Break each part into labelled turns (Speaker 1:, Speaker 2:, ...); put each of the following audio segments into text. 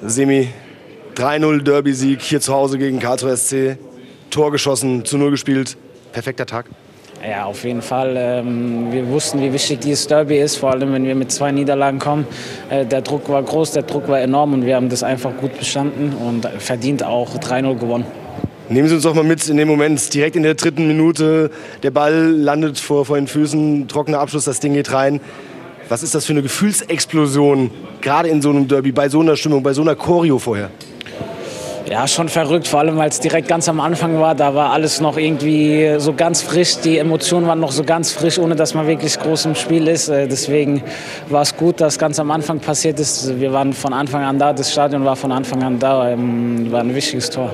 Speaker 1: Semi, 3-0 Derby-Sieg hier zu Hause gegen Karlsruhe SC. Tor geschossen, zu 0 gespielt. Perfekter Tag.
Speaker 2: Ja, auf jeden Fall. Wir wussten, wie wichtig dieses Derby ist, vor allem wenn wir mit 2 Niederlagen kommen. Der Druck war groß, der Druck war enorm und wir haben das einfach gut bestanden und verdient auch 3-0 gewonnen.
Speaker 1: Nehmen Sie uns doch mal mit in den Moment, direkt in der 3. Minute. Der Ball landet vor den Füßen, trockener Abschluss, das Ding geht rein. Was ist das für eine Gefühlsexplosion, gerade in so einem Derby, bei so einer Stimmung, bei so einer Choreo vorher?
Speaker 2: Ja, schon verrückt, vor allem weil es direkt ganz am Anfang war. Da war alles noch irgendwie so ganz frisch, die Emotionen waren noch so ganz frisch, ohne dass man wirklich groß im Spiel ist. Deswegen war es gut, dass ganz am Anfang passiert ist. Wir waren von Anfang an da, das Stadion war von Anfang an da, war ein wichtiges Tor.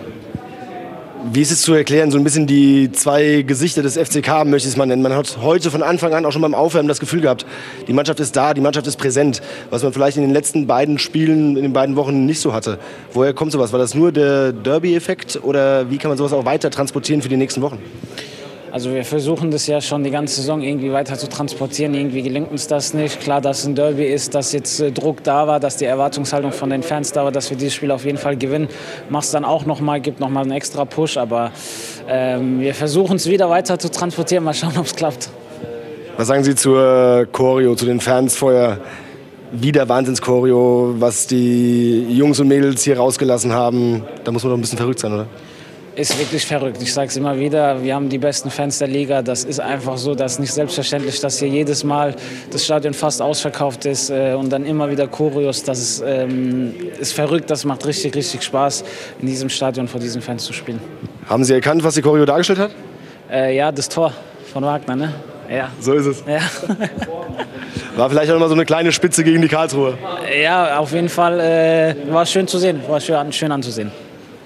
Speaker 1: Wie ist es zu erklären, so ein bisschen die 2 Gesichter des FCK, möchte ich es mal nennen. Man hat heute von Anfang an auch schon beim Aufwärmen das Gefühl gehabt, die Mannschaft ist da, die Mannschaft ist präsent, was man vielleicht in den letzten beiden Spielen, in den beiden Wochen nicht so hatte. Woher kommt sowas? War das nur der Derby-Effekt oder wie kann man sowas auch weiter transportieren für die nächsten Wochen?
Speaker 2: Also wir versuchen das ja schon die ganze Saison irgendwie weiter zu transportieren. Irgendwie gelingt uns das nicht. Klar, dass es ein Derby ist, dass jetzt Druck da war, dass die Erwartungshaltung von den Fans da war, dass wir dieses Spiel auf jeden Fall gewinnen. Mach's dann auch nochmal, gibt nochmal einen extra Push. Aber wir versuchen es wieder weiter zu transportieren. Mal schauen, ob es klappt.
Speaker 1: Was sagen Sie zur Choreo, zu den Fans vorher? Wieder Wahnsinns-Choreo, was die Jungs und Mädels hier rausgelassen haben. Da muss man doch ein bisschen verrückt sein, oder?
Speaker 2: Ist wirklich verrückt. Ich sage es immer wieder, wir haben die besten Fans der Liga. Das ist einfach so, das ist nicht selbstverständlich, dass hier jedes Mal das Stadion fast ausverkauft ist und dann immer wieder Choreos. Das ist verrückt, das macht richtig, richtig Spaß, in diesem Stadion vor diesen Fans zu spielen.
Speaker 1: Haben Sie erkannt, was die Choreo dargestellt hat?
Speaker 2: Ja, das Tor von Wagner, ne? Ja.
Speaker 1: So ist es.
Speaker 2: Ja.
Speaker 1: War vielleicht auch noch mal so eine kleine Spitze gegen die Karlsruhe.
Speaker 2: Ja, auf jeden Fall war schön zu sehen, war schön anzusehen.